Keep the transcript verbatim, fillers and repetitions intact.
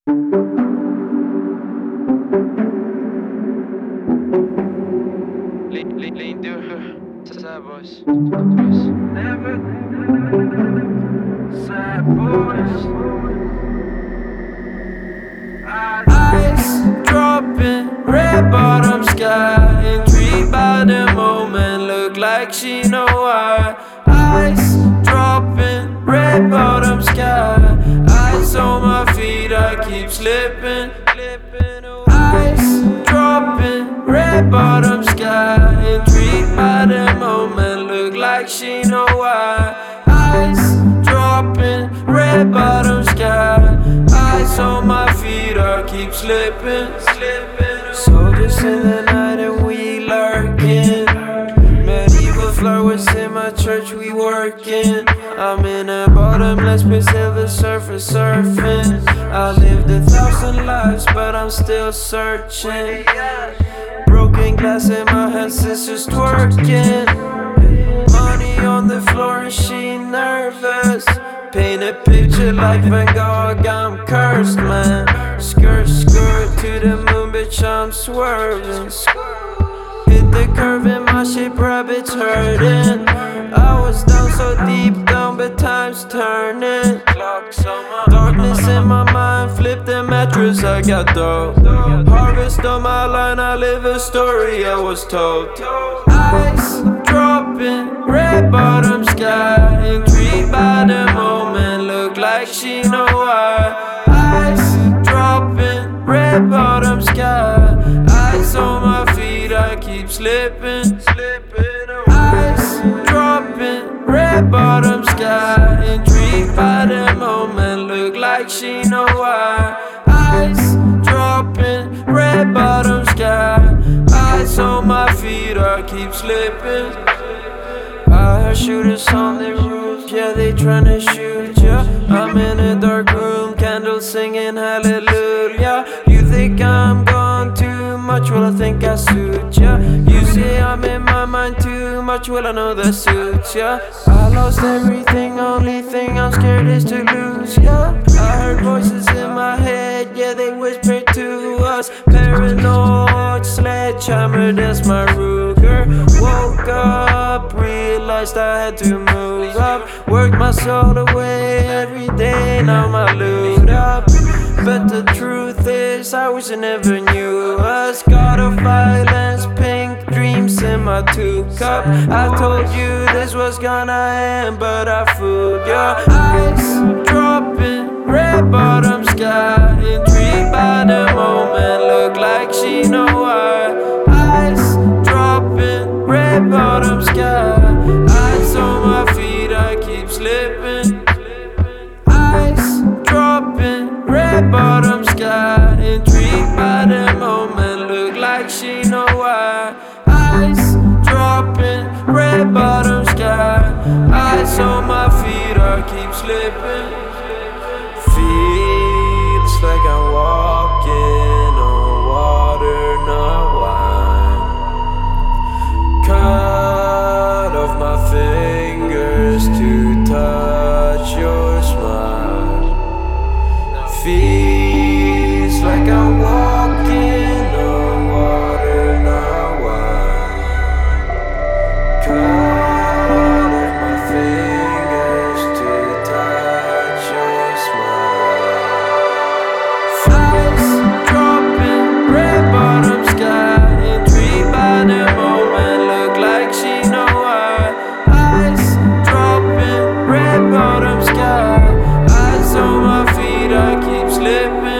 Lindo, sad boys. Never sad boys. Ice dropping, red bottom sky. Intrigued by the moment, look like she know why. Ice dropping, red bottom sky. Ice on my feet, I keep slipping. Ice dropping, red bottom sky. Intrigued by the moment, look like she know why. Ice dropping, red bottom sky. Ice on my feet, I keep slipping. Soldiers in the night and we lurking. Medieval flowers in my church, we working. I'm in a bottomless pit, silver surface surfing. I lived a thousand lives, but I'm still searching. Broken glass in my hand, sisters twerking. Money on the floor and she nervous. Paint a picture like Van Gogh, I'm cursed, man. Skirt, skirt to the moon, bitch, I'm swerving. Hit the curve in my shape, rabbits hurting. I was down so deep down, but time's turning. Darkness in my mind, flip the mattress, I got dope. Harvest on my line, I live a story I was told. Ice dropping, red bottom sky. Intrigued by the moment, look like she know why. Ice dropping, red bottom sky. Ice on my feet, I keep slipping. Ice dropping, red bottom sky. Intrigued by the moment, look like she know why. Ice dropping, red bottom sky. Ice on my feet, I keep slipping. I heard shooters on the roof, yeah, they tryna shoot ya. I'm in a dark room, candles singing hallelujah. You think I'm gone too much, well I think I suit ya. You say I'm in my mind too much, well I know that suits ya. I lost everything, only thing I'm scared is to lose ya. I heard voices in my head, yeah, they whisper to us. Paranoid sledgehammer, that's my Ruger. Woke up, realized I had to move up. Worked my soul away every day, now my loot up. But the truth is, I wish I never knew us. God of violence, pink dreams in my two cup. I told you this was gonna end, but I fooled ya. Ice dropping, red bottom sky. Intrigued by the moment, look like she know why. Ice dropping, red bottom sky. Ice on my feet, I keep slipping. Ice dropping, red bottom sky. Intrigued by the moment, look like she know why. Ice dropping, red bottom sky. Ice on my feet, I keep slipping. Feels like I'm walking on water, not wine. Cut off my fingers to touch your smile. Feels like I'm walking on water, not wine. Cut off my fingers to touch your smile. Ice dropping, red bottom sky. Intrigued by the moment, look like she know why. Ice dropping, red bottom sky. Ice on my feet, I keep slipping.